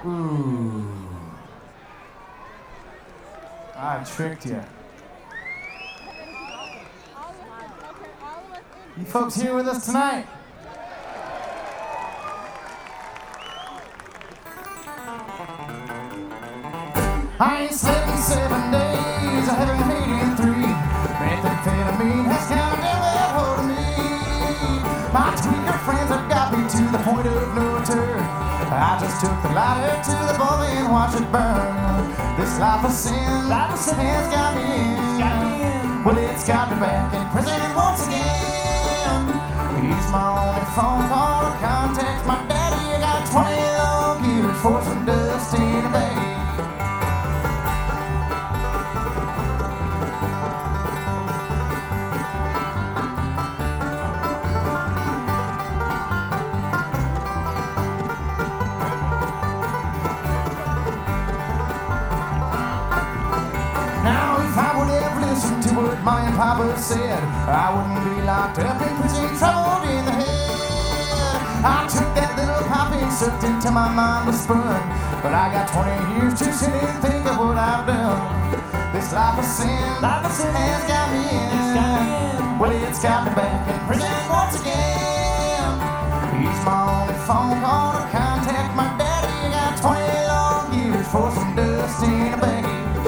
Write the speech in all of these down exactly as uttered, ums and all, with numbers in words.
Ooh. I tricked you. You folks here with us tonight? I ain't slept in seven days, I haven't hated three. Methamphetamine has kind of got hold of me. My tweaker friends have got me to the point of no return. I just took the lighter to the bulb and watched it burn. This life of sin, life of sin has got me in. Well, it's got me back in prison once again. He's my only phone call to contact my daddy. I got twenty long years for some dust in a bag. My and Papa said I wouldn't be locked up in prison, troubled in the head. I took that little pop and sucked into my mind was spun. But I got twenty years to sit and think of what I've done. This life of sin, life of sin has got me in. Well, it's got me back in prison once again. He's my only phone call to contact my daddy. I got twenty long years for some dust in a bag.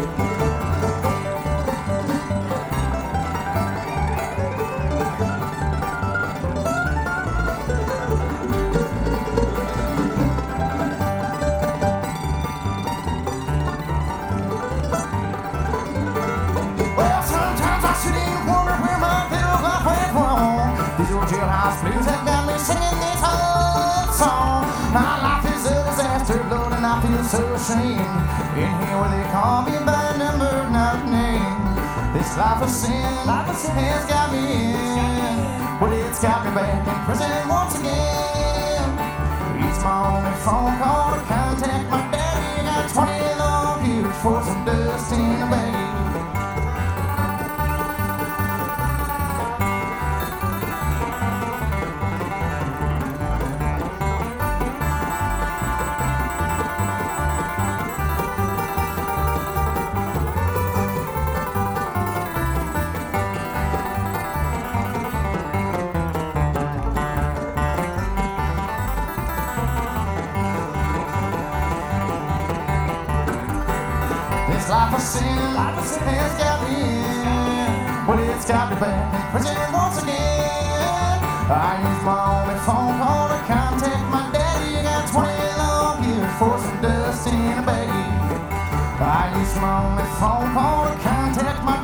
Jailhouse blues have got me singing this old song. My life is a disaster, Lord, and I feel so ashamed. In here where they call me by number, not name. This life of sin, life of sin has got me in. Well, it's got me back in prison once again. He's my only phone call to contact my daddy. I got twenty long years for some dust in a bag. This life of sin, life of sin has got me in. Well, it's got me back in prison once again. I used my only phone call to contact my daddy. I got twenty long years for some dust in a bag. I used my only phone call to contact my